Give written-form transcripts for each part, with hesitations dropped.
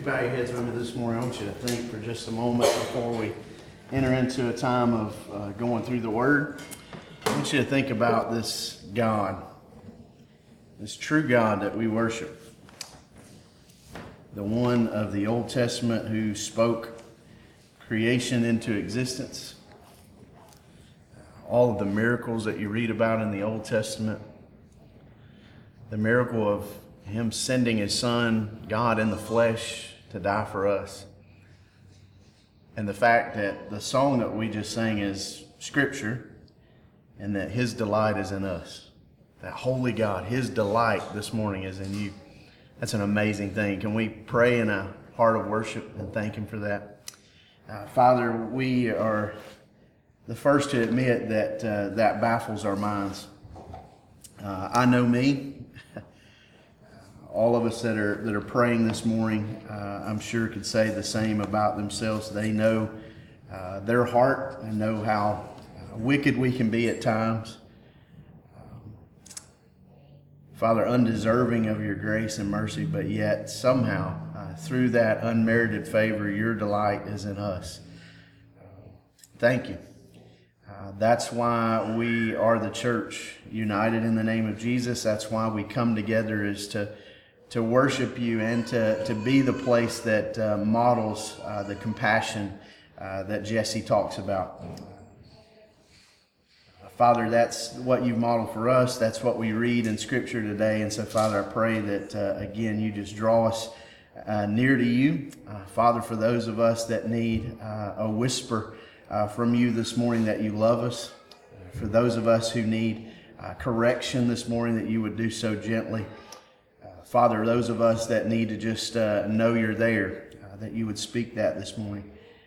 bow your heads with me this morning? I want you to think for just a moment before we enter into a time of going through the Word. I want you to think about this God, this true God that we worship. The one of the Old Testament who spoke creation into existence. All of the miracles that you read about in the Old Testament. The miracle of Him sending His Son, God in the flesh, to die for us. And the fact that the song that we just sang is Scripture, and that His delight is in us. That holy God, His delight this morning is in you. That's an amazing thing. Can we pray in a heart of worship and thank Him for that? Father, we are the first to admit that that baffles our minds. I know me. All of us that are praying this morning, I'm sure could say the same about themselves. They know their heart and know how wicked we can be at times. Father, undeserving of your grace and mercy, but yet somehow through that unmerited favor, your delight is in us. Thank you. That's why we are the church, united in the name of Jesus. That's why we come together, is to worship you and to be the place that models the compassion that Jesse talks about. Father, that's what you've modeled for us. That's what we read in Scripture today. And so, Father, I pray that, again, you just draw us near to you. Father, for those of us that need a whisper from you this morning that you love us. For those of us who need correction this morning, that you would do so gently. Father, those of us that need to just know you're there, that you would speak that this morning.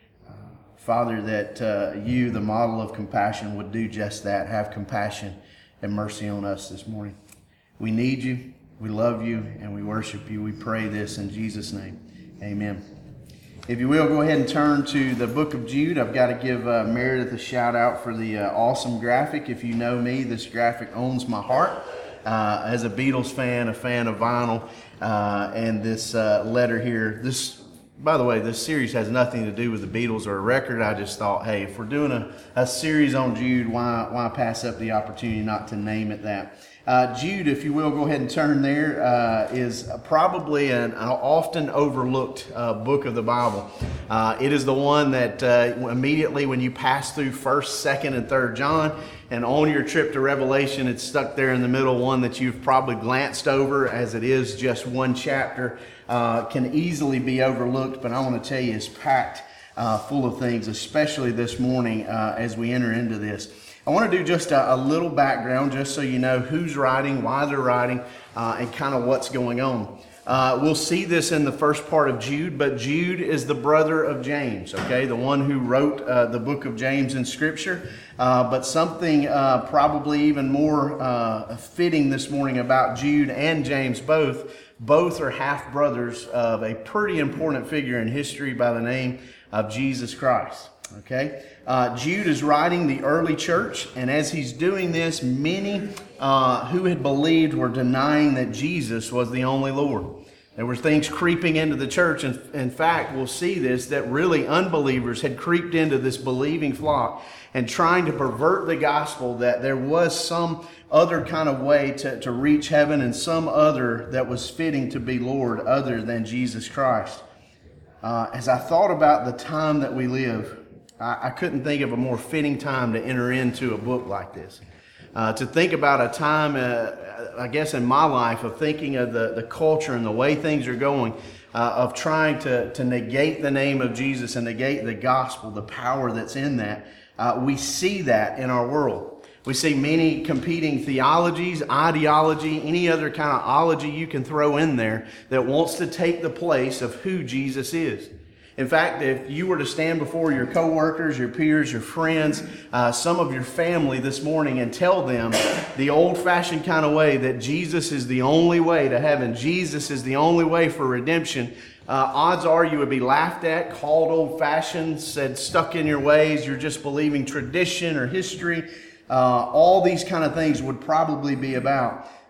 Father, that you, the model of compassion, would do just that. Have compassion and mercy on us this morning. We need you, we love you, and we worship you. We pray this in Jesus' name. Amen. If you will, go ahead and turn to the book of Jude. I've got to give Meredith a shout out for the awesome graphic. If you know me, this graphic owns my heart. As a Beatles fan, a fan of vinyl, and this letter here. This, by the way, this series has nothing to do with the Beatles or a record. I just thought, hey, if we're doing a series on Jude, why pass up the opportunity not to name it that? Jude, if you will, go ahead and turn there, is probably an often overlooked book of the Bible. It is the one that immediately when you pass through 1st, 2nd, and 3rd John, and on your trip to Revelation, it's stuck there in the middle, one that you've probably glanced over as it is just one chapter, can easily be overlooked, but I want to tell you it's packed full of things, especially this morning as we enter into this. I want to do just a little background just so you know who's writing, why they're writing, and kind of what's going on. We'll see this in the first part of Jude, but Jude is the brother of James, okay? The one who wrote the book of James in Scripture. But something probably even more fitting this morning about Jude and James both are half-brothers of a pretty important figure in history by the name of Jesus Christ. Okay, Jude is writing the early church, and as he's doing this, many who had believed were denying that Jesus was the only Lord. There were things creeping into the church, and in fact, we'll see this, that really unbelievers had creeped into this believing flock and trying to pervert the gospel, that there was some other kind of way to reach heaven and some other that was fitting to be Lord other than Jesus Christ. As I thought about the time that we live, I couldn't think of a more fitting time to enter into a book like this. To think about a time, I guess in my life, of thinking of the culture and the way things are going, of trying to negate the name of Jesus and negate the gospel, the power that's in that. We see that in our world. We see many competing theologies, ideology, any other kind of ology you can throw in there that wants to take the place of who Jesus is. In fact, if you were to stand before your coworkers, your peers, your friends, some of your family this morning and tell them the old-fashioned kind of way that Jesus is the only way to heaven, Jesus is the only way for redemption, odds are you would be laughed at, called old-fashioned, said stuck in your ways, you're just believing tradition or history. All these kind of things would probably be about.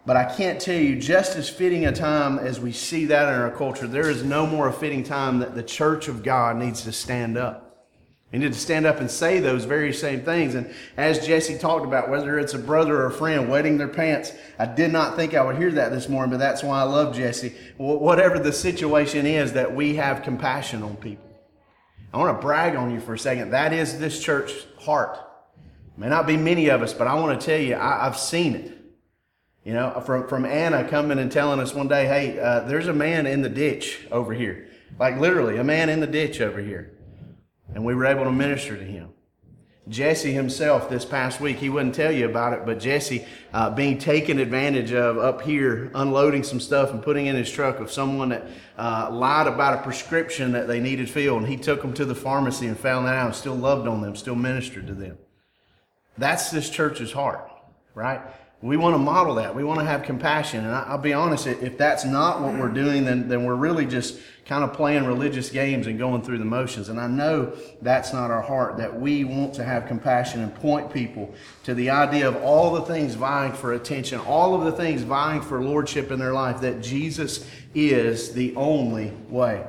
But I can't tell you, just as fitting a time as we see that in our culture, there is no more a fitting time that the church of God needs to stand up. We need to stand up and say those very same things. And as Jesse talked about, whether it's a brother or a friend wetting their pants, I did not think I would hear that this morning, but that's why I love Jesse. Whatever the situation is, that we have compassion on people. I want to brag on you for a second. That is this church's heart. May not be many of us, but I want to tell you, I've seen it. You know, from Anna coming and telling us one day, hey, there's a man in the ditch over here. Like literally, a man in the ditch over here. And we were able to minister to him. Jesse himself this past week, he wouldn't tell you about it, but Jesse being taken advantage of up here, unloading some stuff and putting in his truck of someone that lied about a prescription that they needed filled. And he took them to the pharmacy and found that out and still loved on them, still ministered to them. That's this church's heart, right? We want to model that. We want to have compassion. And I'll be honest, if that's not what we're doing, then we're really just kind of playing religious games and going through the motions. And I know that's not our heart, that we want to have compassion and point people to the idea of all the things vying for attention, all of the things vying for lordship in their life, that Jesus is the only way.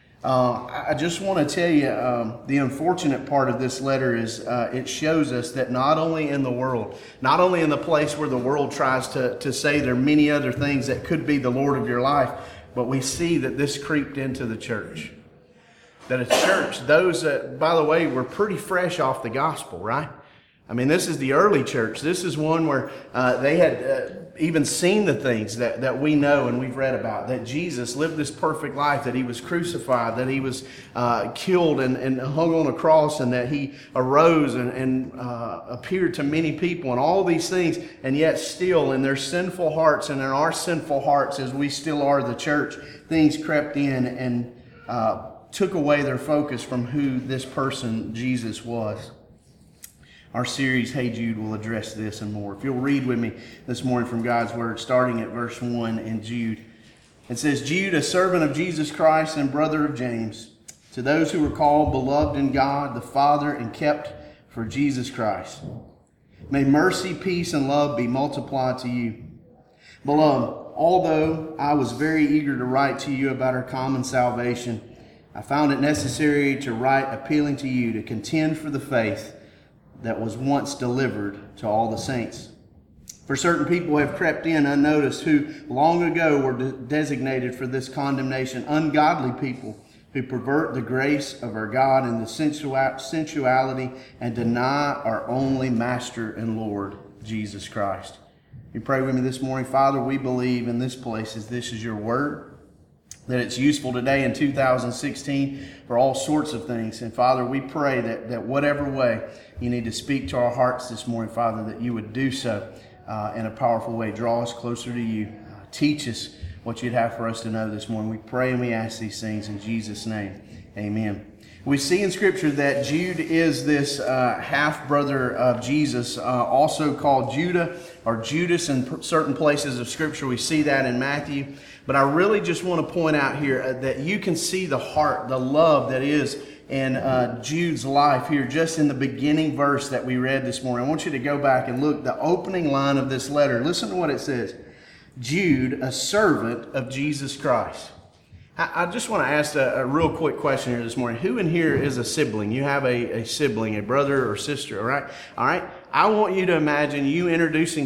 I just want to tell you, the unfortunate part of this letter is it shows us that not only in the world, not only in the place where the world tries to say there are many other things that could be the Lord of your life, but we see that this creeped into the church. That a church, those that, by the way, were pretty fresh off the gospel, right? I mean, this is the early church. This is one where they had even seen the things that we know and we've read about. That Jesus lived this perfect life, that he was crucified, that he was killed and hung on a cross, and that he arose and appeared to many people and all these things. And yet still in their sinful hearts and in our sinful hearts, as we still are the church, things crept in and took away their focus from who this person Jesus was. Our series, Hey Jude, will address this and more. If you'll read with me this morning from God's Word, starting at verse 1 in Jude. It says, Jude, a servant of Jesus Christ and brother of James, to those who were called, beloved in God, the Father, and kept for Jesus Christ. May mercy, peace, and love be multiplied to you. Beloved, although I was very eager to write to you about our common salvation, I found it necessary to write appealing to you to contend for the faith that was once delivered to all the saints. For certain people have crept in unnoticed, who long ago were designated for this condemnation, ungodly people who pervert the grace of our God in the sensuality and deny our only Master and Lord, Jesus Christ. You pray with me this morning. Father, we believe in this place as this is your word, that it's useful today in 2016 for all sorts of things. And Father, we pray that whatever way you need to speak to our hearts this morning, Father, that you would do so in a powerful way. Draw us closer to you. Teach us what you'd have for us to know this morning. We pray and we ask these things in Jesus' name. Amen. We see in Scripture that Jude is this half-brother of Jesus, also called Judah or Judas in certain places of Scripture. We see that in Matthew. But I really just want to point out here that you can see the heart, the love that is in Jude's life here, just in the beginning verse that we read this morning. I want you to go back and look, the opening line of this letter. Listen to what it says. Jude, a servant of Jesus Christ. I just want to ask a real quick question here this morning. Who in here is a sibling? You have a sibling, a brother or sister, all right? All right. I want you to imagine you introducing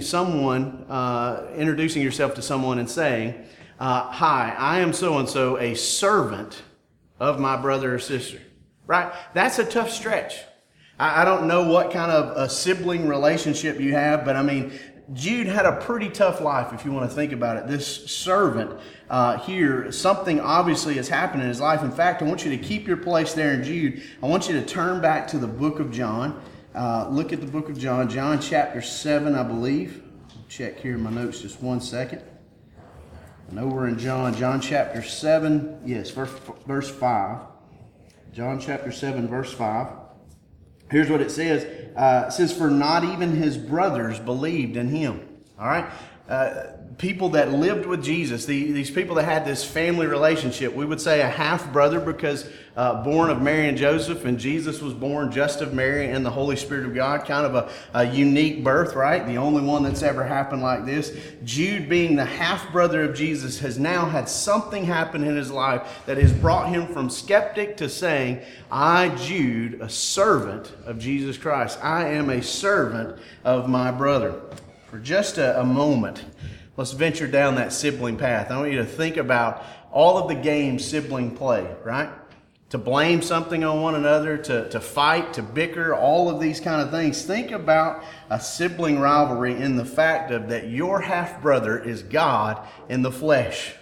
yourself to someone and saying, hi, I am so-and-so, a servant of my brother or sister, right? That's a tough stretch. I don't know what kind of a sibling relationship you have, but I mean, Jude had a pretty tough life if you want to think about it. This servant here, something obviously has happened in his life. In fact, I want you to keep your place there in Jude. I want you to turn back to the book of John. Look at the book of John, John chapter 7, I believe. I'll check here in my notes just one second. And over in John chapter 7, yes, verse 5. John chapter 7, verse 5. Here's what it says. It says, for not even his brothers believed in him. All right. people that lived with Jesus, these people that had this family relationship. We would say a half-brother because born of Mary and Joseph, and Jesus was born just of Mary and the Holy Spirit of God. Kind of a unique birth, right? The only one that's ever happened like this. Jude, being the half-brother of Jesus, has now had something happen in his life that has brought him from skeptic to saying, I, Jude, a servant of Jesus Christ. I am a servant of my brother. For just a moment, let's venture down that sibling path. I want you to think about all of the games siblings play, right? To blame something on one another, to fight, to bicker, all of these kind of things. Think about a sibling rivalry in the fact of that your half-brother is God in the flesh.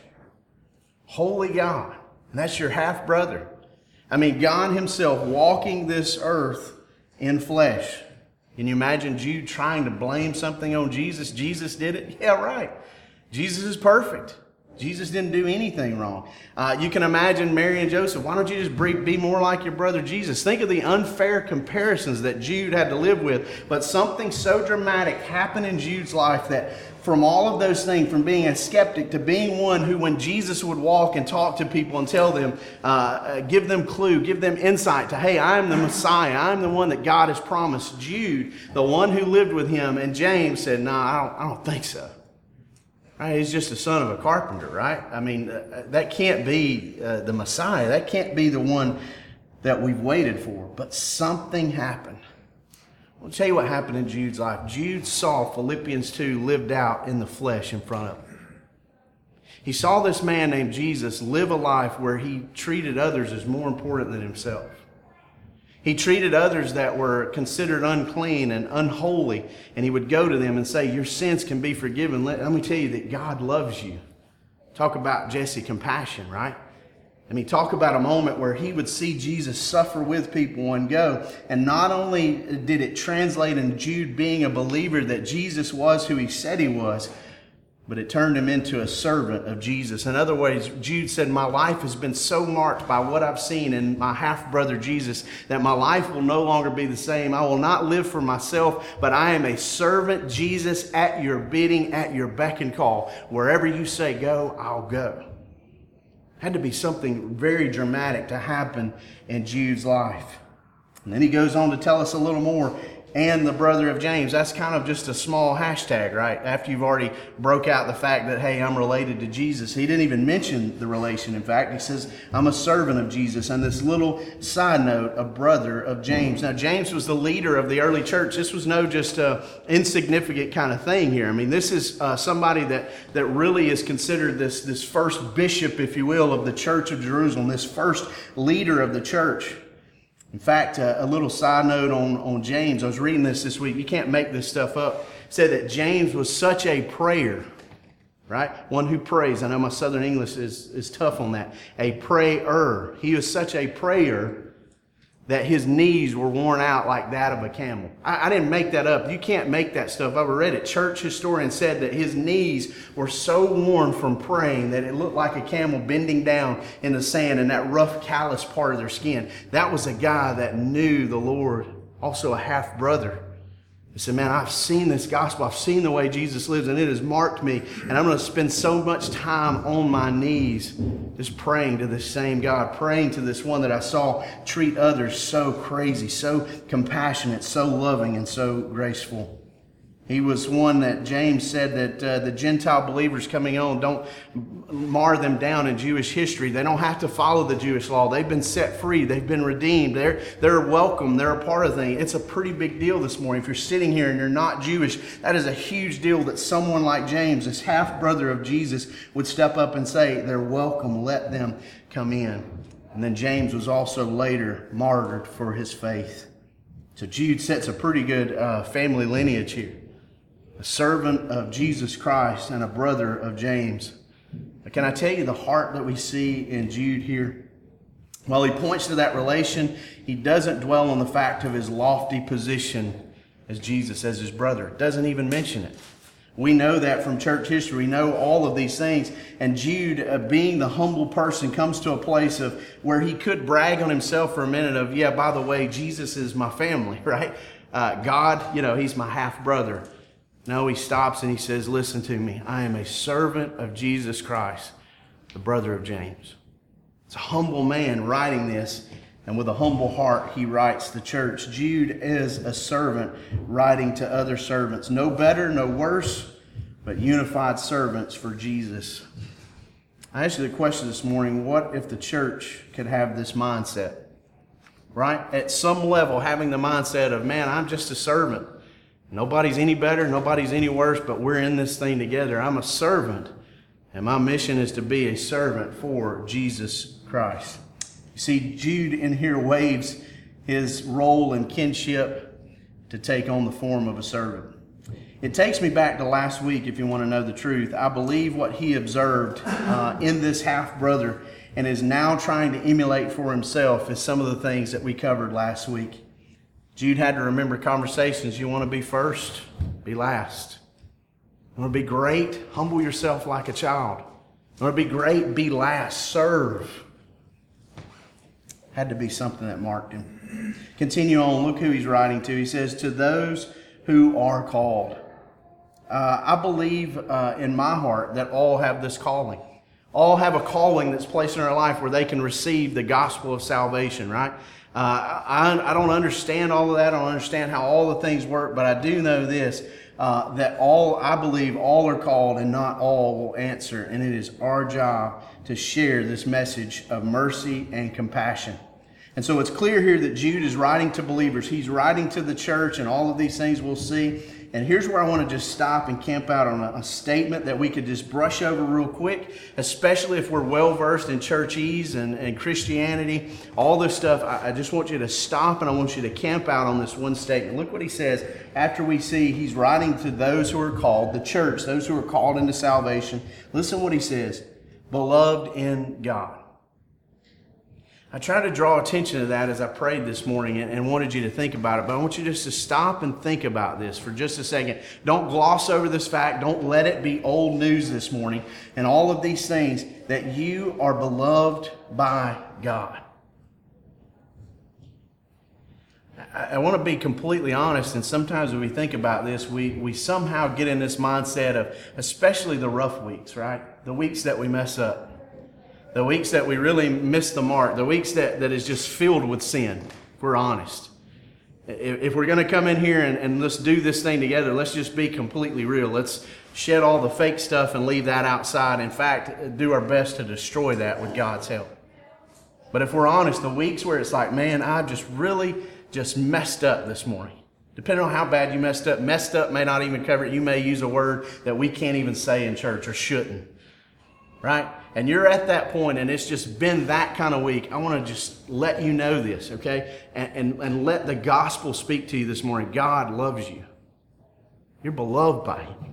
Holy God. And that's your half-brother. I mean, God himself walking this earth in flesh. Can you imagine Jude trying to blame something on Jesus? Jesus did it? Yeah, right. Jesus is perfect. Jesus didn't do anything wrong. You can imagine Mary and Joseph. Why don't you just be more like your brother Jesus? Think of the unfair comparisons that Jude had to live with. But something so dramatic happened in Jude's life that from all of those things, from being a skeptic to being one who, when Jesus would walk and talk to people and tell them, give them clue, give them insight to, hey, I'm the Messiah. I'm the one that God has promised. Jude, the one who lived with him, and James said, no, I don't think so. Right? He's just the son of a carpenter, right? I mean, that can't be the Messiah. That can't be the one that we've waited for. But something happened. I'll tell you what happened in Jude's life. Jude saw Philippians 2 lived out in the flesh in front of him. He saw this man named Jesus live a life where he treated others as more important than himself. He treated others that were considered unclean and unholy, and he would go to them and say, your sins can be forgiven. Let me tell you that God loves you. Talk about Jesse, compassion, right? I mean, talk about a moment where he would see Jesus suffer with people and go. And not only did it translate in Jude being a believer that Jesus was who he said he was, but it turned him into a servant of Jesus. In other words, Jude said, my life has been so marked by what I've seen in my half-brother Jesus that my life will no longer be the same. I will not live for myself, but I am a servant, Jesus, at your bidding, at your beck and call. Wherever you say go, I'll go. Had to be something very dramatic to happen in Jude's life. And then he goes on to tell us a little more. And the brother of James. That's kind of just a small hashtag, right? After you've already broke out the fact that, hey, I'm related to Jesus. He didn't even mention the relation. In fact, he says, I'm a servant of Jesus. And this little side note, a brother of James. Now, James was the leader of the early church. This was no just insignificant kind of thing here. I mean, this is somebody that really is considered this first bishop, if you will, of the church of Jerusalem, this first leader of the church. In fact, a little side note on James. I was reading this week. You can't make this stuff up. It said that James was such a prayer, right? One who prays. I know my Southern English is tough on that. A prayer. He was such a prayer that his knees were worn out like that of a camel. I didn't make that up. You can't make that stuff up. I read it. Church historian said that his knees were so worn from praying that it looked like a camel bending down in the sand and that rough, callous part of their skin. That was a guy that knew the Lord, also a half-brother. He said, man, I've seen this gospel. I've seen the way Jesus lives, and it has marked me. And I'm going to spend so much time on my knees just praying to this same God, praying to this one that I saw treat others so crazy, so compassionate, so loving, and so graceful. He was one that James said that the Gentile believers coming on don't mar them down in Jewish history. They don't have to follow the Jewish law. They've been set free. They've been redeemed. They're welcome. They're a part of things. It's a pretty big deal this morning. If you're sitting here and you're not Jewish, that is a huge deal that someone like James, this half-brother of Jesus, would step up and say, they're welcome. Let them come in. And then James was also later martyred for his faith. So Jude sets a pretty good family lineage here. A servant of Jesus Christ and a brother of James. But can I tell you the heart that we see in Jude here? While he points to that relation, he doesn't dwell on the fact of his lofty position as Jesus, as his brother. Doesn't even mention it. We know that from church history. We know all of these things. And Jude, being the humble person, comes to a place of where he could brag on himself for a minute of, yeah, by the way, Jesus is my family, right? God, he's my half-brother. No, he stops and he says, listen to me. I am a servant of Jesus Christ, the brother of James. It's a humble man writing this, and with a humble heart, he writes the church. Jude is a servant writing to other servants. No better, no worse, but unified servants for Jesus. I asked you the question this morning, what if the church could have this mindset? Right? At some level, having the mindset of, man, I'm just a servant. Nobody's any better, nobody's any worse, but we're in this thing together. I'm a servant, and my mission is to be a servant for Jesus Christ. You see, Jude in here waves his role and kinship to take on the form of a servant. It takes me back to last week, if you want to know the truth. I believe what he observed in this half-brother and is now trying to emulate for himself is some of the things that we covered last week. Jude had to remember conversations. You want to be first? Be last. You want to be great? Humble yourself like a child. You want to be great? Be last. Serve. Had to be something that marked him. Continue on. Look who he's writing to. He says, to those who are called. I believe in my heart that all have this calling. All have a calling that's placed in our life where they can receive the gospel of salvation, right? I don't understand all of that. I don't understand how all the things work, but I do know this, that I believe all are called and not all will answer. And it is our job to share this message of mercy and compassion. And so it's clear here that Jude is writing to believers. He's writing to the church, and all of these things we'll see. And here's where I want to just stop and camp out on a statement that we could just brush over real quick, especially if we're well-versed in churchese and Christianity, all this stuff. I just want you to stop, and I want you to camp out on this one statement. Look what he says after we see he's writing to those who are called, the church, those who are called into salvation. Listen what he says, beloved in God. I tried to draw attention to that as I prayed this morning and wanted you to think about it. But I want you just to stop and think about this for just a second. Don't gloss over this fact. Don't let it be old news this morning. And all of these things, that you are beloved by God. I want to be completely honest, and sometimes when we think about this, we somehow get in this mindset of, especially the rough weeks, right? The weeks that we mess up. The weeks that we really miss the mark. The weeks that is just filled with sin, if we're honest. If we're going to come in here and let's do this thing together, let's just be completely real. Let's shed all the fake stuff and leave that outside. In fact, do our best to destroy that with God's help. But if we're honest, the weeks where it's like, man, I just really messed up this morning. Depending on how bad you messed up may not even cover it. You may use a word that we can't even say in church or shouldn't. Right? And you're at that point and it's just been that kind of week. I want to just let you know this, okay? And let the gospel speak to you this morning. God loves you. You're beloved by Him.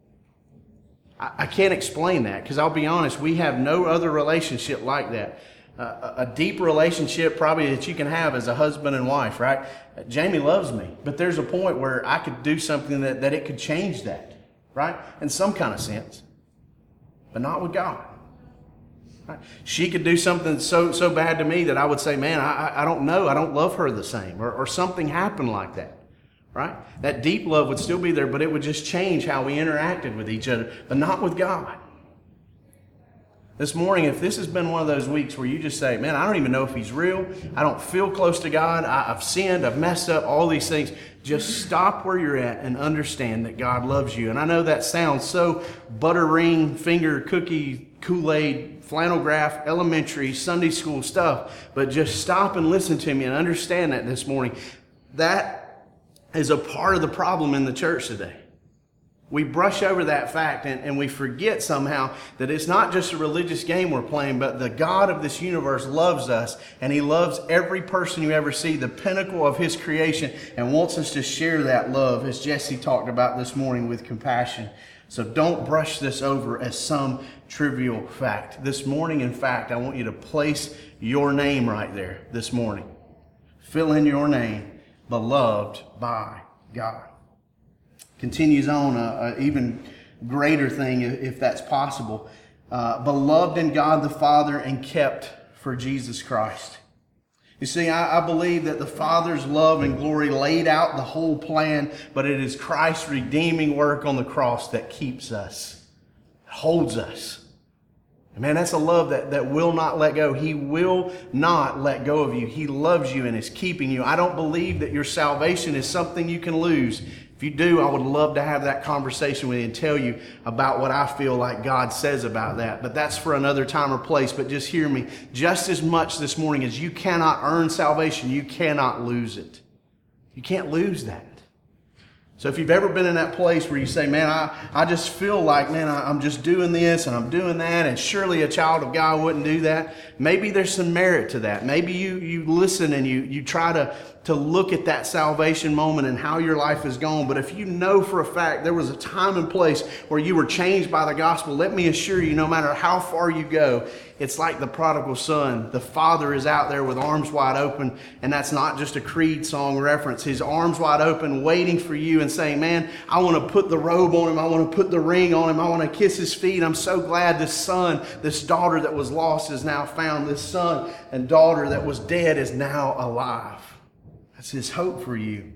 I can't explain that because I'll be honest, we have no other relationship like that. A deep relationship probably that you can have as a husband and wife, right? Jamie loves me, but there's a point where I could do something that it could change that, right? In some kind of sense. But not with God. Right? She could do something so bad to me that I would say, man, I don't know. I don't love her the same. Or something happened like that. Right? That deep love would still be there, but it would just change how we interacted with each other. But not with God. This morning, if this has been one of those weeks where you just say, man, I don't even know if He's real. I don't feel close to God. I've sinned. I've messed up. All these things. Just stop where you're at and understand that God loves you. And I know that sounds so butter ring, finger cookie, Kool-Aid, flannel graph, elementary, Sunday school stuff. But just stop and listen to me and understand that this morning. That is a part of the problem in the church today. We brush over that fact and we forget somehow that it's not just a religious game we're playing, but the God of this universe loves us and He loves every person you ever see, the pinnacle of His creation, and wants us to share that love, as Jesse talked about this morning, with compassion. So don't brush this over as some trivial fact. This morning, in fact, I want you to place your name right there this morning. Fill in your name, beloved by God. Continues on, an even greater thing, if that's possible. Beloved in God the Father and kept for Jesus Christ. You see, I believe that the Father's love and glory laid out the whole plan, but it is Christ's redeeming work on the cross that keeps us, holds us. And man, that's a love that will not let go. He will not let go of you. He loves you and is keeping you. I don't believe that your salvation is something you can lose. If you do, I would love to have that conversation with you and tell you about what I feel like God says about that. But that's for another time or place. But just hear me. Just as much this morning as you cannot earn salvation, you cannot lose it. You can't lose that. So if you've ever been in that place where you say, man, I just feel like, man, I'm just doing this and I'm doing that, and surely a child of God wouldn't do that. Maybe there's some merit to that. Maybe you listen and you try to look at that salvation moment and how your life is gone. But if you know for a fact there was a time and place where you were changed by the gospel, let me assure you, no matter how far you go, it's like the prodigal son. The father is out there with arms wide open, and that's not just a Creed song reference. His arms wide open, waiting for you and saying, man, I want to put the robe on him. I want to put the ring on him. I want to kiss his feet. I'm so glad this son, this daughter that was lost is now found. This son and daughter that was dead is now alive. That's his hope for you.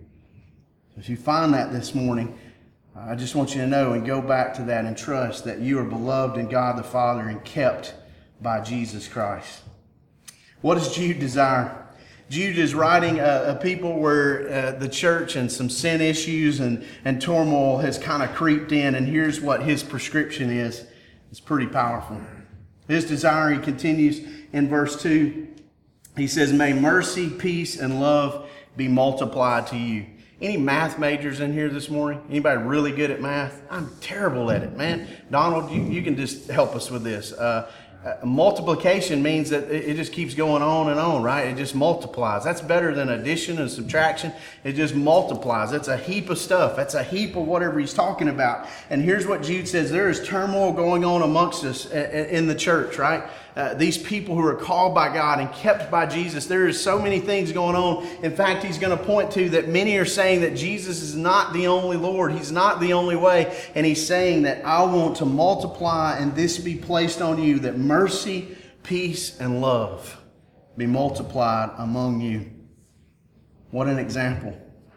If you find that this morning, I just want you to know and go back to that and trust that you are beloved in God the Father and kept by Jesus Christ. What does Jude desire? Jude is writing a people where the church and some sin issues and turmoil has kind of creeped in, and here's what his prescription is. It's pretty powerful. His desire, he continues in verse 2. He says, may mercy, peace, and love be multiplied to you. Any math majors in here this morning? Anybody really good at math? I'm terrible at it, man. Donald, you can just help us with this. Multiplication means that it just keeps going on, right? It just multiplies. That's better than addition and subtraction. It just multiplies. That's a heap of stuff. That's a heap of whatever he's talking about. And here's what Jude says. There is turmoil going on amongst us in the church, right? These people who are called by God and kept by Jesus, there is so many things going on. In fact, he's going to point to that many are saying that Jesus is not the only Lord. He's not the only way. And he's saying that I want to multiply and this be placed on you, that mercy, peace, and love be multiplied among you. What an example.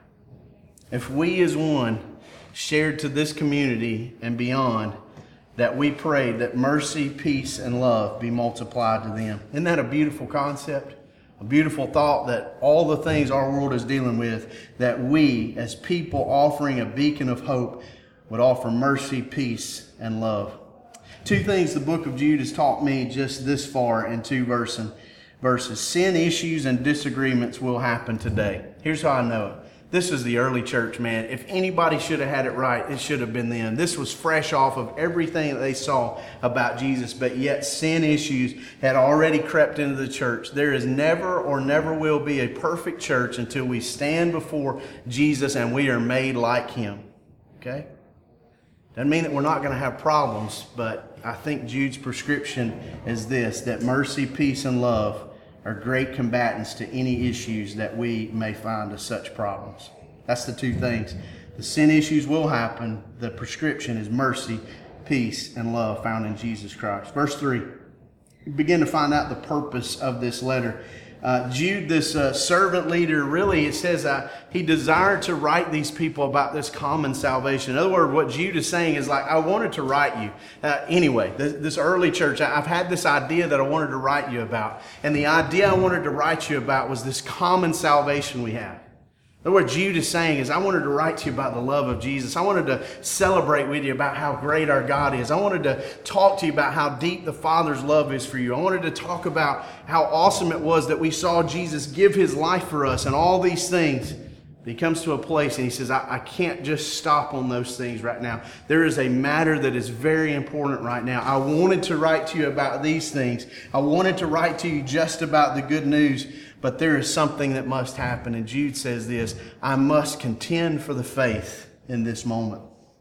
If we as one shared to this community and beyond, that we prayed that mercy, peace, and love be multiplied to them. Isn't that a beautiful concept? A beautiful thought that all the things our world is dealing with, that we as people offering a beacon of hope would offer mercy, peace, and love. Two things the book of Jude has taught me just this far in two verses. Sin issues and disagreements will happen today. Here's how I know it. This is the early church, man. If anybody should have had it right, it should have been them. This was fresh off of everything that they saw about Jesus, but yet sin issues had already crept into the church. There is never or never will be a perfect church until we stand before Jesus and we are made like him. Okay? Doesn't mean that we're not going to have problems, but I think Jude's prescription is this, that mercy, peace, and love are great combatants to any issues that we may find as such problems. That's the two things. The sin issues will happen. The prescription is mercy, peace, and love found in Jesus Christ. Verse 3, we begin to find out the purpose of this letter. Jude, this servant leader, really, it says he desired to write these people about this common salvation. In other words, what Jude is saying is like, I wanted to write you. Anyway, this early church, I've had this idea that I wanted to write you about. And the idea I wanted to write you about was this common salvation we have. What Jude is saying is, I wanted to write to you about the love of Jesus. I wanted to celebrate with you about how great our God is. I wanted to talk to you about how deep the Father's love is for you. I wanted to talk about how awesome it was that we saw Jesus give his life for us and all these things. But he comes to a place and he says, I can't just stop on those things right now. There is a matter that is very important right now. I wanted to write to you about these things. I wanted to write to you just about the good news. But there is something that must happen. And Jude says this, I must contend for the faith in this moment.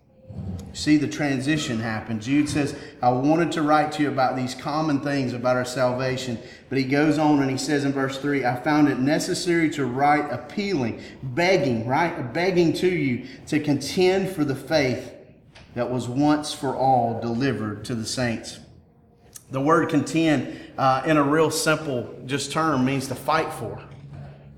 See the transition happen. Jude says, I wanted to write to you about these common things about our salvation. But he goes on and he says in verse 3, I found it necessary to write appealing, begging, right? Begging to you to contend for the faith that was once for all delivered to the saints. The word contend in a real simple just term means to fight for.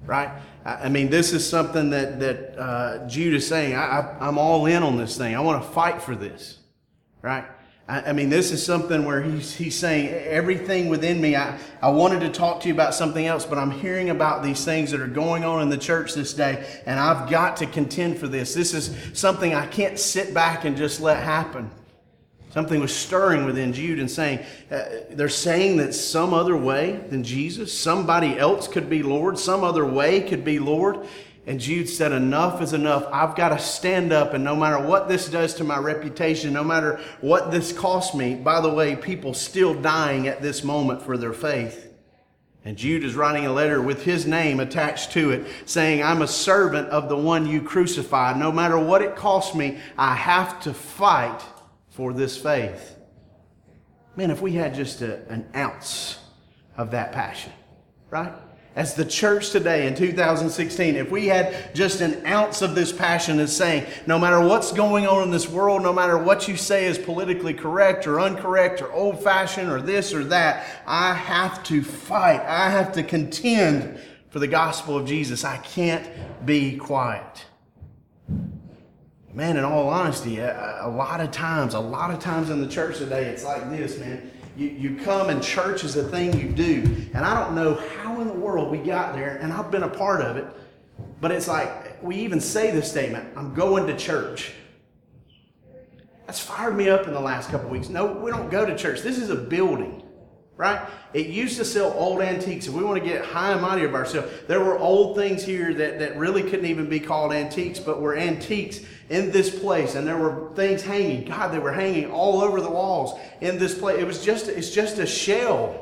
right? I mean, this is something that Jude is saying. I'm all in on this thing. I want to fight for this, right? I mean, this is something where he's saying everything within me. I wanted to talk to you about something else, but I'm hearing about these things that are going on in the church this day, and I've got to contend for this. This is something I can't sit back and just let happen. Something was stirring within Jude and saying, they're saying that some other way than Jesus, somebody else could be Lord, some other way could be Lord. And Jude said, enough is enough. I've got to stand up, and no matter what this does to my reputation, no matter what this costs me, by the way, people still dying at this moment for their faith. And Jude is writing a letter with his name attached to it, saying, I'm a servant of the one you crucified. No matter what it costs me, I have to fight for this faith. Man, if we had just an ounce of that passion, right? As the church today in 2016, if we had just an ounce of this passion as saying, no matter what's going on in this world, no matter what you say is politically correct or incorrect or old-fashioned or this or that, I have to fight. I have to contend for the gospel of Jesus. I can't be quiet. Man, in all honesty, a lot of times in the church today, it's like this, man. You come and church is a thing you do. And I don't know how in the world we got there, and I've been a part of it, but it's like we even say this statement, I'm going to church. That's fired me up in the last couple of weeks. No, we don't go to church. This is a building, right? It used to sell old antiques. If we want to get high and mighty of ourselves, there were old things here that really couldn't even be called antiques, but were antiques in this place. And there were things hanging. God, they were hanging all over the walls in this place. It's just a shell.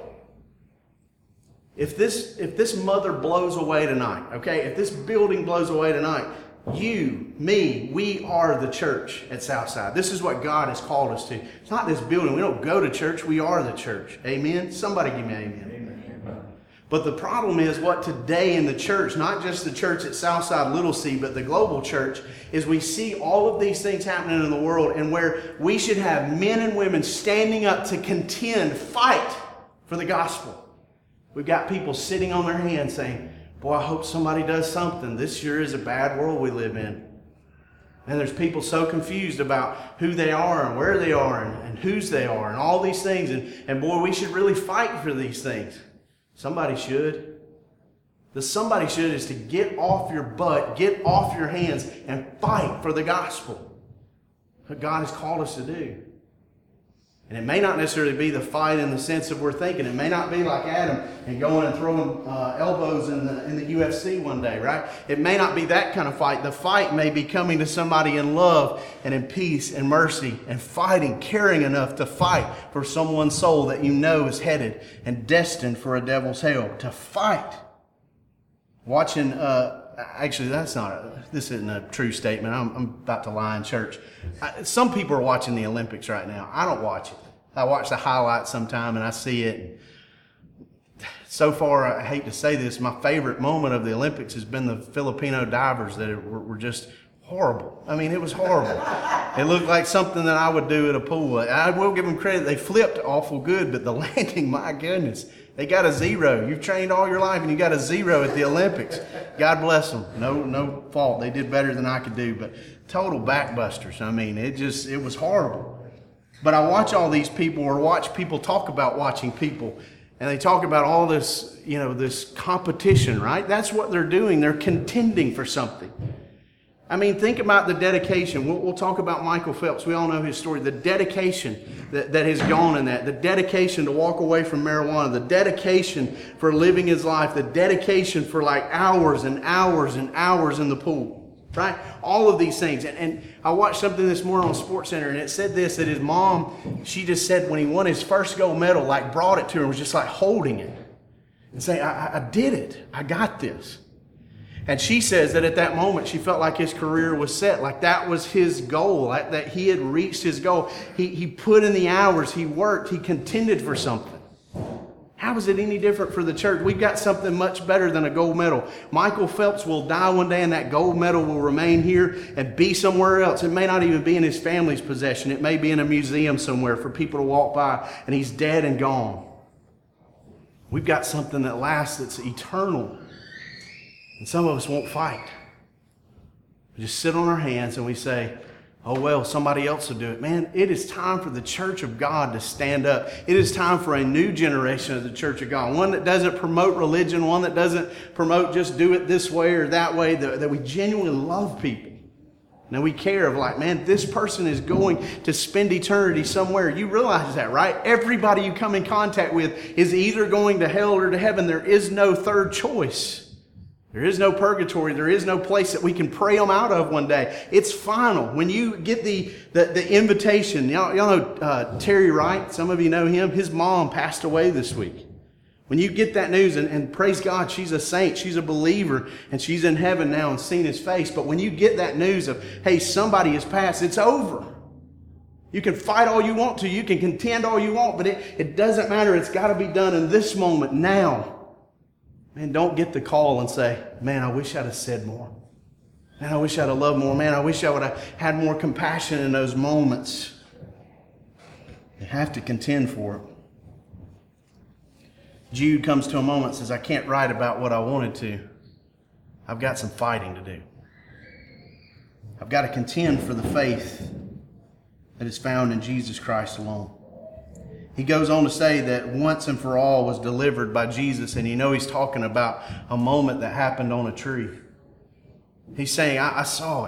If this mother blows away tonight, okay, if this building blows away tonight, you, me, we are the church at Southside. This is what God has called us to. It's not this building. We don't go to church. We are the church. Amen? Somebody give me amen. But the problem is what today in the church, not just the church at Southside Little C, but the global church, is we see all of these things happening in the world, and where we should have men and women standing up to contend, fight for the gospel. We've got people sitting on their hands saying, boy, I hope somebody does something. This sure is a bad world we live in. And there's people so confused about who they are and where they are and whose they are and all these things. And boy, we should really fight for these things. Somebody should. The somebody should is to get off your butt, get off your hands, and fight for the gospel. What God has called us to do. And it may not necessarily be the fight in the sense of we're thinking. It may not be like Adam and going and throwing elbows in the UFC one day, right? It may not be that kind of fight. The fight may be coming to somebody in love and in peace and mercy and fighting, caring enough to fight for someone's soul that you know is headed and destined for a devil's hell. To fight. Watching, actually this isn't a true statement. I'm about to lie in church. Some people are watching the Olympics right now. I don't watch it. I watch the highlights sometime and I see it. So far, I hate to say this, my favorite moment of the Olympics has been the Filipino divers that were just horrible. I mean, it was horrible. It looked like something that I would do at a pool. I will give them credit. They flipped awful good, but the landing, my goodness, they got a 0. You've trained all your life and you got a 0 at the Olympics. God bless them. No fault. They did better than I could do, but total backbusters. I mean, it was horrible. But I watch all these people, or watch people talk about watching people, and they talk about all this, this competition, right? That's what they're doing. They're contending for something. I mean, think about the dedication. We'll talk about Michael Phelps. We all know his story. The dedication that has gone in that. The dedication to walk away from marijuana. The dedication for living his life. The dedication for like hours and hours and hours in the pool. Right? All of these things. And I watched something this morning on SportsCenter, and it said this, that his mom, she just said when he won his first gold medal, like brought it to her, was just like holding it and saying, I did it. I got this. And she says that at that moment, she felt like his career was set, like that was his goal, like that he had reached his goal. He put in the hours, he worked, he contended for something. How is it any different for the church? We've got something much better than a gold medal. Michael Phelps will die one day and that gold medal will remain here and be somewhere else. It may not even be in his family's possession. It may be in a museum somewhere for people to walk by, and he's dead and gone. We've got something that lasts, that's eternal. And some of us won't fight. We just sit on our hands and we say, oh, well, somebody else will do it. Man, it is time for the church of God to stand up. It is time for a new generation of the church of God. One that doesn't promote religion, one that doesn't promote just do it this way or that way, that we genuinely love people. Now we care of like, man, this person is going to spend eternity somewhere. You realize that, right? Everybody you come in contact with is either going to hell or to heaven. There is no third choice. There is no purgatory. There is no place that we can pray them out of one day. It's final. When you get the invitation, y'all know Terry Wright. Some of you know him. His mom passed away this week. When you get that news, and praise God, she's a saint, she's a believer, and she's in heaven now and seen his face. But when you get that news of, hey, somebody has passed, it's over. You can fight all you want to, you can contend all you want, but it doesn't matter. It's got to be done in this moment, now. Man, don't get the call and say, man, I wish I'd have said more. Man, I wish I'd have loved more. Man, I wish I would have had more compassion in those moments. You have to contend for it. Jude comes to a moment and says, I can't write about what I wanted to. I've got some fighting to do. I've got to contend for the faith that is found in Jesus Christ alone. He goes on to say that once and for all was delivered by Jesus, and he's talking about a moment that happened on a tree. He's saying, I saw it.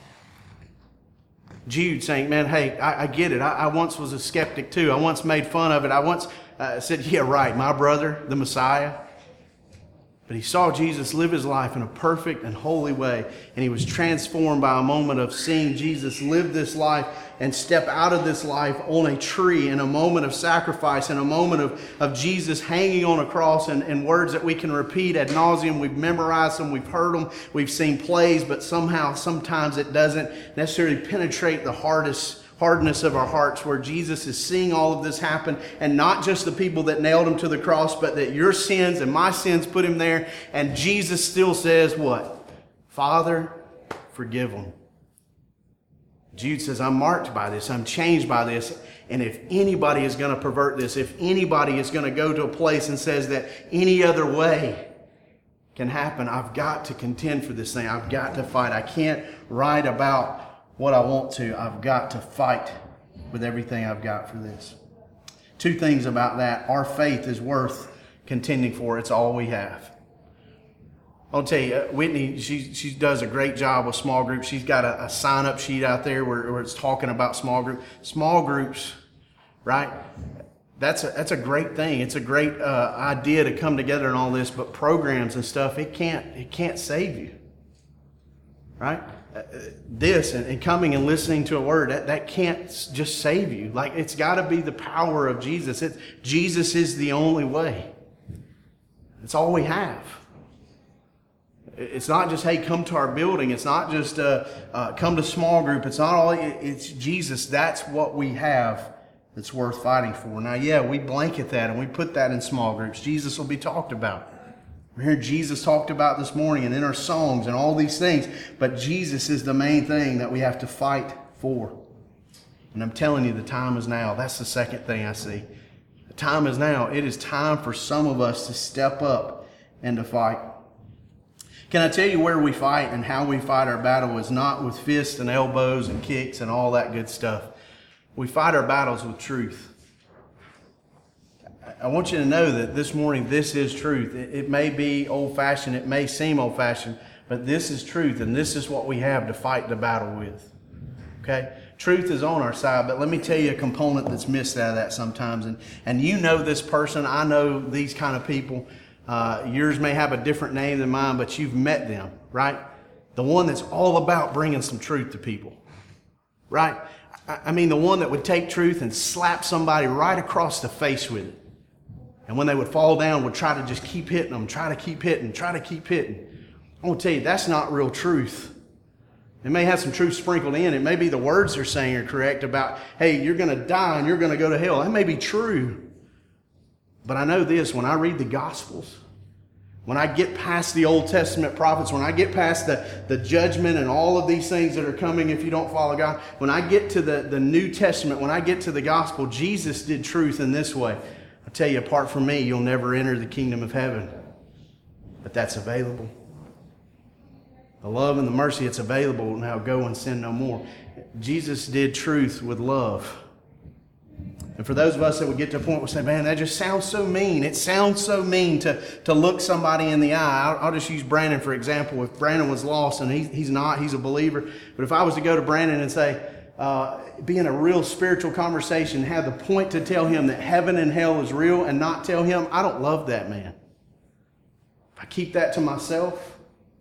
Jude saying, man, hey, I get it. I once was a skeptic too. I once made fun of it. I once said, yeah, right, my brother, the Messiah. But he saw Jesus live his life in a perfect and holy way. And he was transformed by a moment of seeing Jesus live this life and step out of this life on a tree in a moment of sacrifice, in a moment of Jesus hanging on a cross, and words that we can repeat ad nauseum. We've memorized them, we've heard them, we've seen plays, but sometimes it doesn't necessarily penetrate the hardness of our hearts, where Jesus is seeing all of this happen, and not just the people that nailed him to the cross, but that your sins and my sins put him there. And Jesus still says what? Father, forgive them. Jude says, I'm marked by this. I'm changed by this. And if anybody is going to pervert this, if anybody is going to go to a place and says that any other way can happen, I've got to contend for this thing. I've got to fight. I can't write about what I want to. I've got to fight with everything I've got for this. Two things about that. Our faith is worth contending for. It's all we have. I'll tell you, Whitney, she does a great job with small groups. She's got a sign-up sheet out there where it's talking about small groups. Small groups, right? That's a great thing. It's a great idea to come together and all this, but programs and stuff, it can't save you, right? This and coming and listening to a word, that can't just save you. Like, it's got to be the power of Jesus. Jesus is the only way. It's all we have. It's not just, hey, come to our building. It's not just come to small group. It's not all. It's Jesus. That's what we have that's worth fighting for. Now, yeah, we blanket that and we put that in small groups. Jesus will be talked about. We're hearing Jesus talked about this morning and in our songs and all these things. But Jesus is the main thing that we have to fight for. And I'm telling you, the time is now. That's the second thing I see. The time is now. It is time for some of us to step up and to fight. Can I tell you where we fight and how we fight our battle is not with fists and elbows and kicks and all that good stuff. We fight our battles with truth. I want you to know that this morning, this is truth. It may be old-fashioned, it may seem old-fashioned, but this is truth, and this is what we have to fight the battle with. Okay? Truth is on our side, but let me tell you a component that's missed out of that sometimes. And you know this person, I know these kind of people. Yours may have a different name than mine, but you've met them, right? The one that's all about bringing some truth to people, right? I mean, the one that would take truth and slap somebody right across the face with it. And when they would fall down, would try to just keep hitting them, try to keep hitting. I want to tell you, that's not real truth. It may have some truth sprinkled in. It may be the words they're saying are correct about, hey, you're going to die and you're going to go to hell. That may be true. But I know this, when I read the Gospels, when I get past the Old Testament prophets, when I get past the judgment and all of these things that are coming if you don't follow God, when I get to the New Testament, when I get to the Gospel, Jesus did truth in this way. I tell you, apart from me, you'll never enter the kingdom of heaven. But that's available. The love and the mercy, it's available now. Go and sin no more. Jesus did truth with love. And for those of us that would get to a point where we say, man, that just sounds so mean. It sounds so mean to look somebody in the eye. I'll just use Brandon for example. If Brandon was lost and he's not, he's a believer. But if I was to go to Brandon and say, be in a real spiritual conversation, have the point to tell him that heaven and hell is real and not tell him, I don't love that man. If I keep that to myself,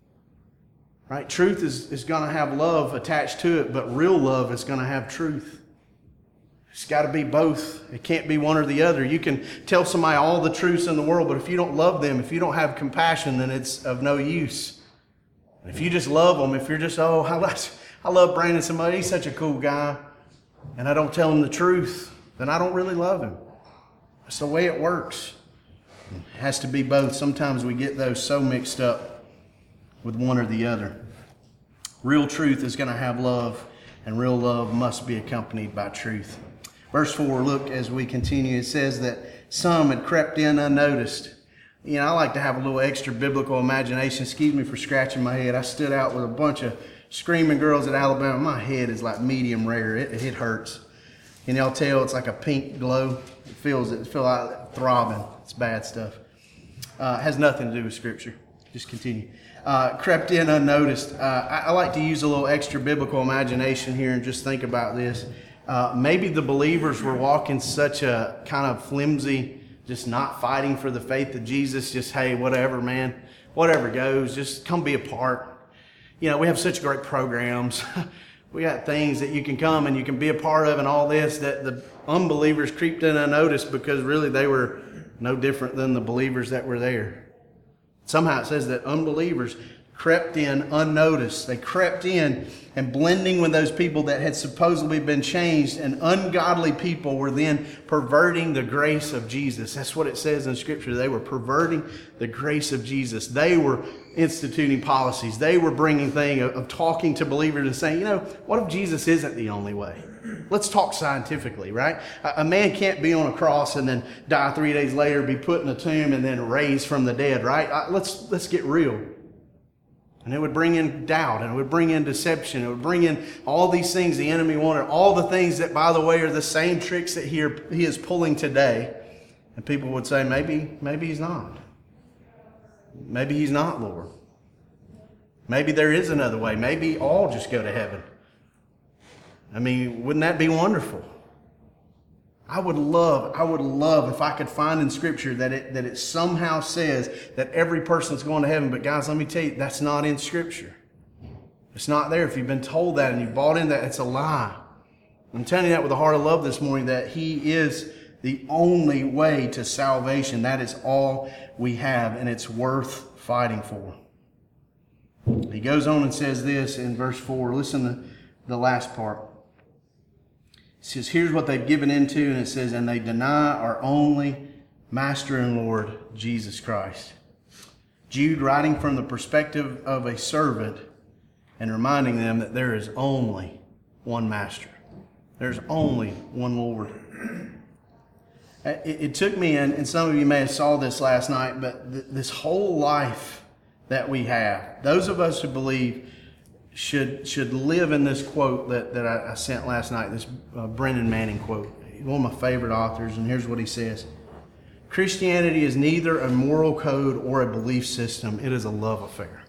right? Truth is going to have love attached to it, but real love is going to have truth. It's got to be both. It can't be one or the other. You can tell somebody all the truths in the world, but if you don't love them, if you don't have compassion, then it's of no use. If you just love them, if you're just, oh, I love Brandon so much, he's such a cool guy, and I don't tell him the truth, then I don't really love him. That's the way it works. It has to be both. Sometimes we get those so mixed up with one or the other. Real truth is going to have love, and real love must be accompanied by truth. Verse 4, look, as we continue, it says that some had crept in unnoticed. You know, I like to have a little extra biblical imagination. Excuse me for scratching my head. I stood out with a bunch of screaming girls at Alabama. My head is like medium rare. It hurts. Can y'all tell it's like a pink glow? It feels like throbbing. It's bad stuff. It has nothing to do with Scripture. Just continue. Crept in unnoticed. I like to use a little extra biblical imagination here and just think about this. Maybe the believers were walking such a kind of flimsy, just not fighting for the faith of Jesus. Just, hey, whatever, man. Whatever goes. Just come be a part. You know, we have such great programs. We got things that you can come and you can be a part of and all this, that the unbelievers creeped in unnoticed because really they were no different than the believers that were there. Somehow it says that unbelievers crept in unnoticed. They crept in and blending with those people that had supposedly been changed, and ungodly people were then perverting the grace of Jesus. That's what it says in Scripture. They were perverting the grace of Jesus. They were instituting policies. They were bringing things of talking to believers and saying, you know, what if Jesus isn't the only way? Let's talk scientifically, right? A man can't be on a cross and then die 3 days later, be put in a tomb, and then raised from the dead, right? Let's get real. And it would bring in doubt, and it would bring in deception. It would bring in all these things the enemy wanted, all the things that, by the way, are the same tricks that he is pulling today. And people would say, maybe he's not. Maybe he's not, Lord. Maybe there is another way. Maybe all just go to heaven. I mean, wouldn't that be wonderful? I would love if I could find in Scripture that it somehow says that every person's going to heaven. But guys, let me tell you, that's not in Scripture. It's not there. If you've been told that and you've bought into that, it's a lie. I'm telling you that with a heart of love this morning, that He is the only way to salvation. That is all we have, and it's worth fighting for. He goes on and says this in verse 4. Listen to the last part. It says, here's what they've given into, and it says, and they deny our only Master and Lord, Jesus Christ. Jude, writing from the perspective of a servant and reminding them that there is only one Master. There's only one Lord. It took me, and some of you may have saw this last night, but this whole life that we have, those of us who believe should live in this quote that I sent last night, this Brennan Manning quote. One of my favorite authors, and here's what he says. Christianity is neither a moral code or a belief system. It is a love affair.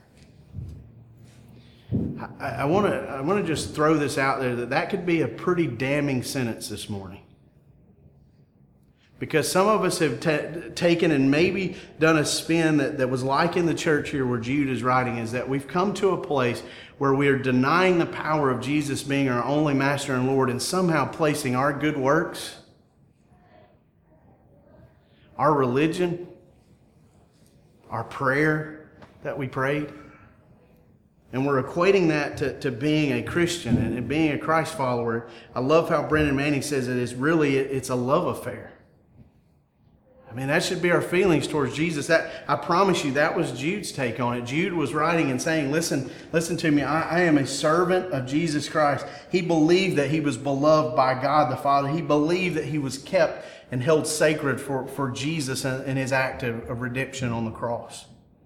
I want to just throw this out there that could be a pretty damning sentence this morning. Because some of us have taken and maybe done a spin that was like in the church here where Jude is writing, is that we've come to a place where we are denying the power of Jesus being our only Master and Lord and somehow placing our good works, our religion, our prayer that we prayed, and we're equating that to being a Christian and being a Christ follower. I love how Brennan Manning says it's a love affair. I mean, that should be our feelings towards Jesus. That, I promise you, that was Jude's take on it. Jude was writing and saying, listen to me. I am a servant of Jesus Christ. He believed that he was beloved by God the Father. He believed that he was kept and held sacred for Jesus and his act of redemption on the cross.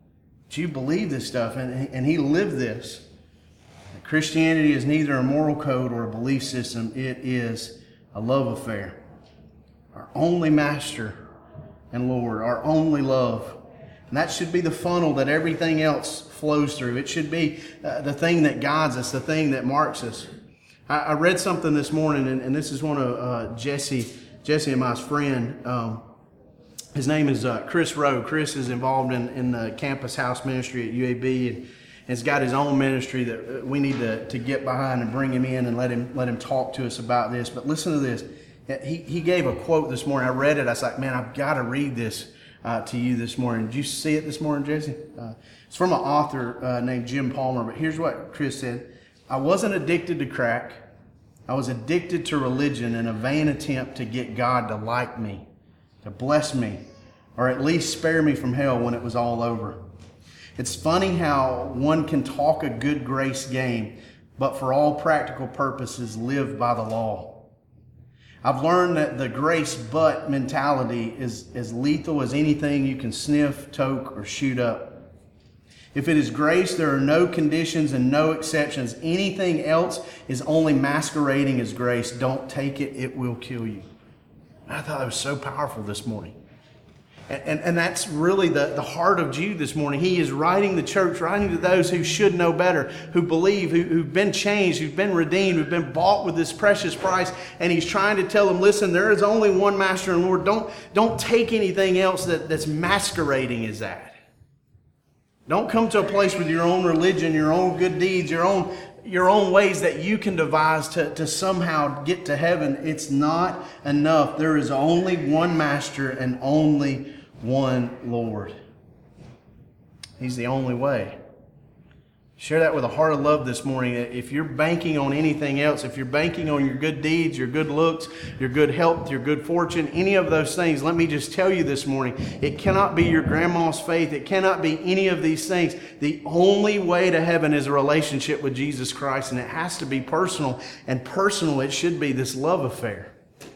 Do you believe this stuff? And he lived this. Christianity is neither a moral code or a belief system. It is a love affair. Our only master and Lord, our only love. And that should be the funnel that everything else flows through. It should be the thing that guides us, the thing that marks us. I read something this morning, and this is one of Jesse and my friend. His name is Chris Rowe. Chris is involved in the campus house ministry at UAB, and has got his own ministry that we need to get behind and bring him in and let him talk to us about this. But listen to this. He gave a quote this morning. I read it. I was like, man, I've got to read this to you this morning. Did you see it this morning, Jesse? It's from an author named Jim Palmer. But here's what Chris said. I wasn't addicted to crack. I was addicted to religion in a vain attempt to get God to like me, to bless me, or at least spare me from hell when it was all over. It's funny how one can talk a good grace game, but for all practical purposes live by the law. I've learned that the grace but mentality is as lethal as anything you can sniff, toke, or shoot up. If it is grace, there are no conditions and no exceptions. Anything else is only masquerading as grace. Don't take it, it will kill you. I thought that was so powerful this morning. And that's really the heart of Jude this morning. He is writing the church, writing to those who should know better, who believe, who've been changed, who've been redeemed, who've been bought with this precious price. And he's trying to tell them, listen, there is only one master and Lord. Don't take anything else that's masquerading as that. Don't come to a place with your own religion, your own good deeds, your own ways that you can devise to somehow get to heaven. It's not enough. There is only one master and only one Lord. He's the only way. Share that with a heart of love this morning. If you're banking on anything else, if you're banking on your good deeds, your good looks, your good health, your good fortune, any of those things, let me just tell you this morning, it cannot be your grandma's faith. It cannot be any of these things. The only way to heaven is a relationship with Jesus Christ, and it has to be personal. And personal, it should be this love affair.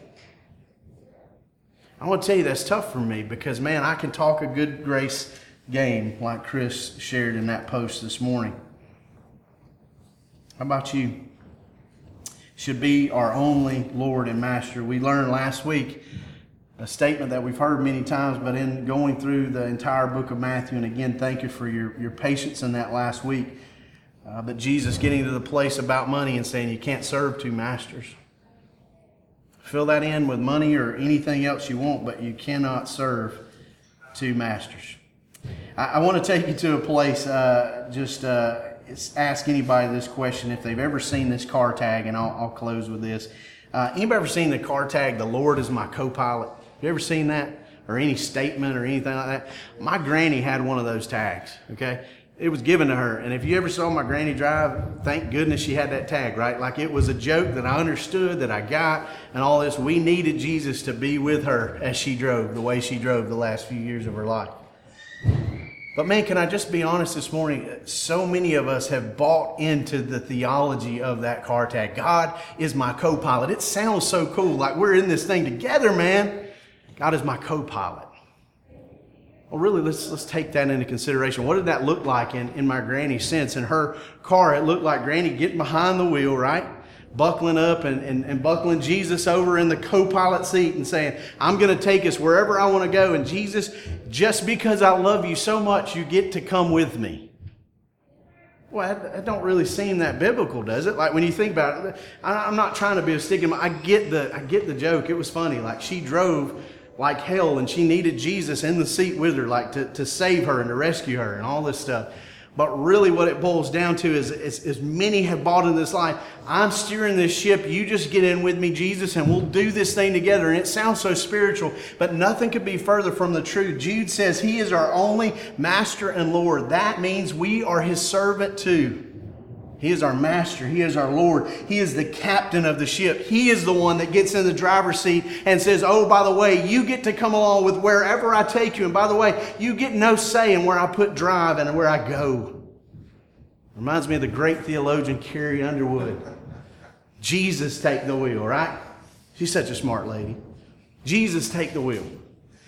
I want to tell you that's tough for me because, man, I can talk a good grace game like Chris shared in that post this morning. How about you? Should be our only Lord and Master. We learned last week a statement that we've heard many times, but in going through the entire book of Matthew, and again, thank you for your patience in that last week, but Jesus getting to the place about money and saying you can't serve two masters. Fill that in with money or anything else you want, but you cannot serve two masters. I want to take you to a place, ask anybody this question if they've ever seen this car tag, and I'll close with this. Anybody ever seen the car tag, "The Lord is my co-pilot"? You ever seen that? Or any statement or anything like that? My granny had one of those tags, okay? It was given to her. And if you ever saw my granny drive, thank goodness she had that tag, right? Like it was a joke that I understood, that I got, and all this. We needed Jesus to be with her as she drove, the way she drove the last few years of her life. But man, can I just be honest this morning? So many of us have bought into the theology of that car tag. God is my co-pilot. It sounds so cool, like we're in this thing together, man. God is my co-pilot. Well, really, let's take that into consideration. What did that look like in my granny's sense? In her car, it looked like Granny getting behind the wheel, right? Buckling up and buckling Jesus over in the co-pilot seat and saying, I'm going to take us wherever I want to go. And Jesus, just because I love you so much, you get to come with me. Well, that don't really seem that biblical, does it? Like when you think about it, I'm not trying to be a stigma. I get the joke. It was funny. Like she drove like hell and she needed Jesus in the seat with her, like to save her and to rescue her and all this stuff. But really what it boils down to is as many have bought in this life, I'm steering this ship, you just get in with me, Jesus, and we'll do this thing together. And it sounds so spiritual, but nothing could be further from the truth. Jude says he is our only master and Lord. That means we are his servant too. He is our master. He is our Lord. He is the captain of the ship. He is the one that gets in the driver's seat and says, oh, by the way, you get to come along with wherever I take you. And by the way, you get no say in where I put drive and where I go. Reminds me of the great theologian Carrie Underwood. Jesus take the wheel, right? She's such a smart lady. Jesus take the wheel.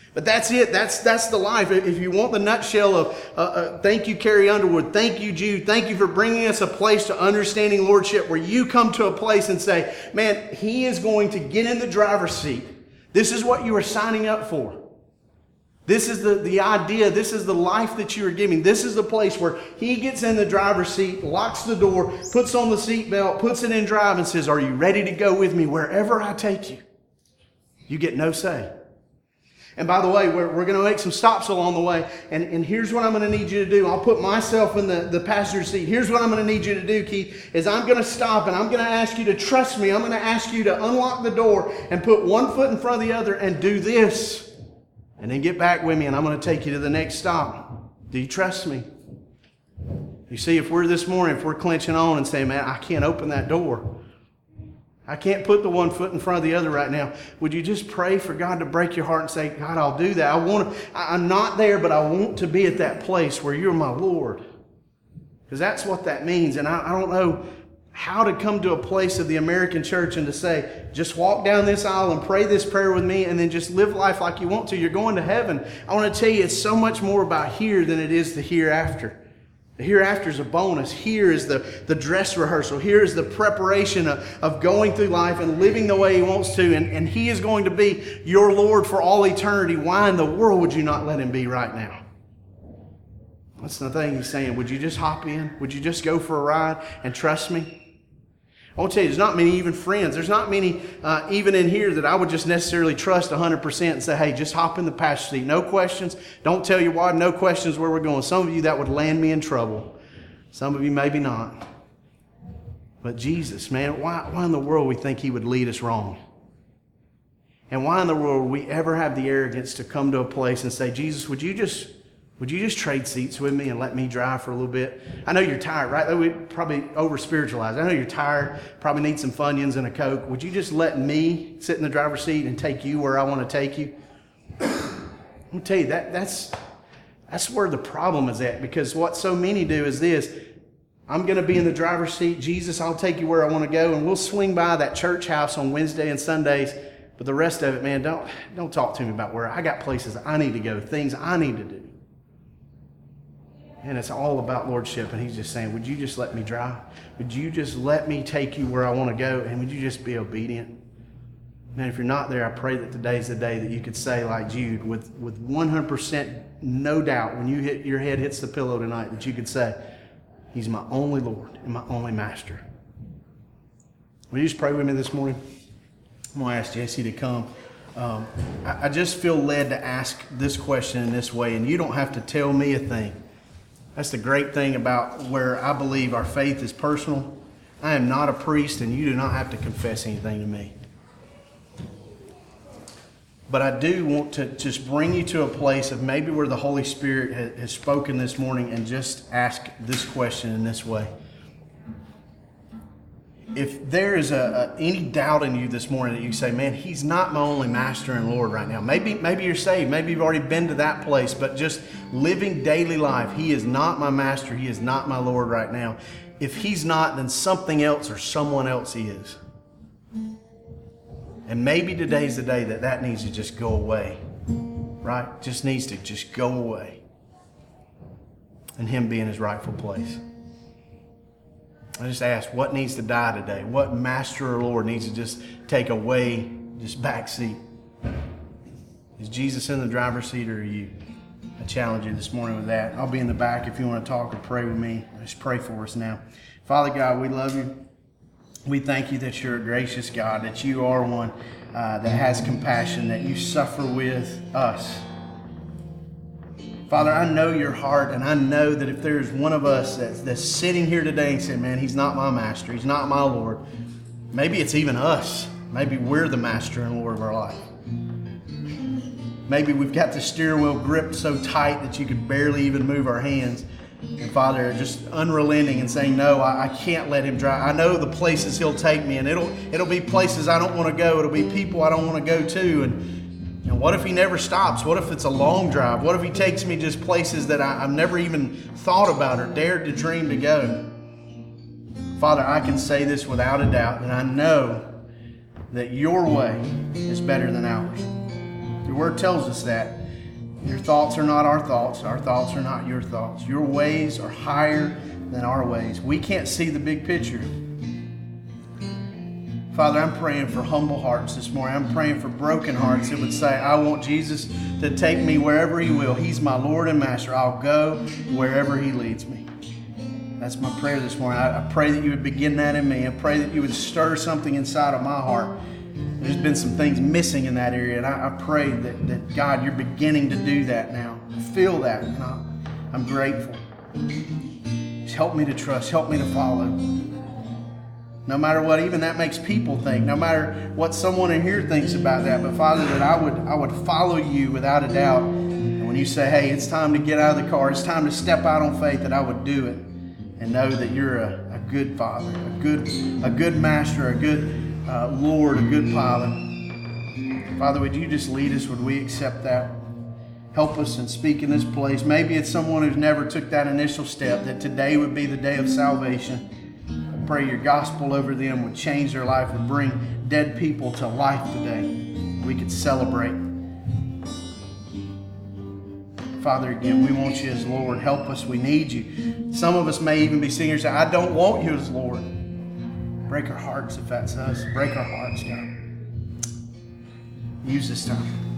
But that's it. That's the life. If you want the nutshell of thank you, Carrie Underwood. Thank you, Jude. Thank you for bringing us a place to understanding lordship where you come to a place and say, man, he is going to get in the driver's seat. This is what you are signing up for. This is the idea. This is the life that you are giving. This is the place where he gets in the driver's seat, locks the door, puts on the seatbelt, puts it in drive and says, are you ready to go with me wherever I take you? You get no say. And by the way, we're going to make some stops along the way. And here's what I'm going to need you to do. I'll put myself in the passenger seat. Here's what I'm going to need you to do, Keith, is I'm going to stop and I'm going to ask you to trust me. I'm going to ask you to unlock the door and put one foot in front of the other and do this. And then get back with me and I'm going to take you to the next stop. Do you trust me? You see, if we're clenching on and saying, man, I can't open that door. I can't put the one foot in front of the other right now. Would you just pray for God to break your heart and say, God, I'll do that. I'm not there, but I want to be at that place where you're my Lord. Because that's what that means. And I don't know how to come to a place of the American church and to say, just walk down this aisle and pray this prayer with me and then just live life like you want to. You're going to heaven. I want to tell you, it's so much more about here than it is the hereafter. The hereafter is a bonus. Here is the dress rehearsal. Here is the preparation of going through life and living the way he wants to. And he is going to be your Lord for all eternity. Why in the world would you not let him be right now? That's the thing he's saying. Would you just hop in? Would you just go for a ride and trust me? I want to tell you, there's not many even friends. There's not many even in here that I would just necessarily trust 100% and say, hey, just hop in the passenger seat. No questions. Don't tell you why. No questions where we're going. Some of you, that would land me in trouble. Some of you, maybe not. But Jesus, man, why in the world we think he would lead us wrong? And why in the world would we ever have the arrogance to come to a place and say, Jesus, would you just trade seats with me and let me drive for a little bit? I know you're tired, right? We probably over-spiritualized. I know you're tired, probably need some Funyuns and a Coke. Would you just let me sit in the driver's seat and take you where I want to take you? I'll tell you, that's where the problem is at, because what so many do is this. I'm going to be in the driver's seat. Jesus, I'll take you where I want to go, and we'll swing by that church house on Wednesday and Sundays. But the rest of it, man, don't talk to me about where I got places I need to go, things I need to do. And it's all about lordship. And he's just saying, would you just let me drive? Would you just let me take you where I want to go? And would you just be obedient? Man, if you're not there, I pray that today's the day that you could say like Jude with 100% no doubt when your head hits the pillow tonight, that you could say, he's my only Lord and my only Master. Will you just pray with me this morning? I'm going to ask Jesse to come. I just feel led to ask this question in this way, and you don't have to tell me a thing. That's the great thing about where I believe our faith is personal. I am not a priest, and you do not have to confess anything to me. But I do want to just bring you to a place of maybe where the Holy Spirit has spoken this morning, and just ask this question in this way. If there is any doubt in you this morning that you say, man, he's not my only Master and Lord right now. Maybe you're saved. Maybe you've already been to that place, but just living daily life. He is not my Master. He is not my Lord right now. If he's not, then something else or someone else is. And maybe today's the day that needs to just go away. Right? Just needs to just go away. And him be in his rightful place. I just ask, what needs to die today? What Master or Lord needs to just take away, just back seat? Is Jesus in the driver's seat, or are you? I challenge you this morning with that. I'll be in the back if you want to talk or pray with me. Just pray for us now. Father God, we love you. We thank you that you're a gracious God, that you are one that has compassion, that you suffer with us. Father, I know your heart, and I know that if there's one of us that's sitting here today and saying, man, he's not my Master, he's not my Lord, maybe it's even us. Maybe we're the Master and Lord of our life. Maybe we've got the steering wheel gripped so tight that you could barely even move our hands. And Father, just unrelenting and saying, no, I can't let him drive. I know the places he'll take me, and it'll be places I don't want to go. It'll be people I don't want to go to. And what if he never stops? What if it's a long drive? What if he takes me just places that I've never even thought about or dared to dream to go? Father, I can say this without a doubt, and I know that your way is better than ours. Your word tells us that. Your thoughts are not our thoughts. Our thoughts are not your thoughts. Your ways are higher than our ways. We can't see the big picture. Father, I'm praying for humble hearts this morning. I'm praying for broken hearts that would say, I want Jesus to take me wherever He will. He's my Lord and Master. I'll go wherever He leads me. That's my prayer this morning. I pray that you would begin that in me. I pray that you would stir something inside of my heart. There's been some things missing in that area, and I pray that God, you're beginning to do that now. I feel that, and I'm grateful. Just help me to trust. Help me to follow. No matter what even that makes people think, no matter what someone in here thinks about that, but Father, that I would follow you without a doubt. And when you say, hey, it's time to get out of the car, it's time to step out on faith, that I would do it and know that you're a good Father, a good Master, a good Lord, a good Father. Father, would you just lead us? Would we accept that? Help us and speak in this place. Maybe it's someone who's never took that initial step, that today would be the day of salvation. I pray your gospel over them would change their life, would bring dead people to life today. We could celebrate. Father, again, we want you as Lord. Help us. We need you. Some of us may even be singers saying, I don't want you as Lord. Break our hearts if that's us. Break our hearts, God. Use this time.